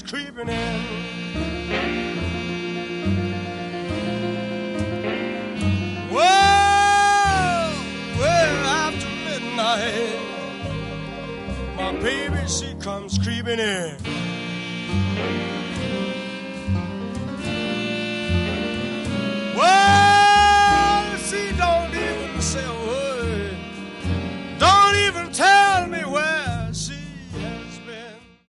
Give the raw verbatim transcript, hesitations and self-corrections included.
creeping in. Well, well, after midnight, my baby, she comes creeping in.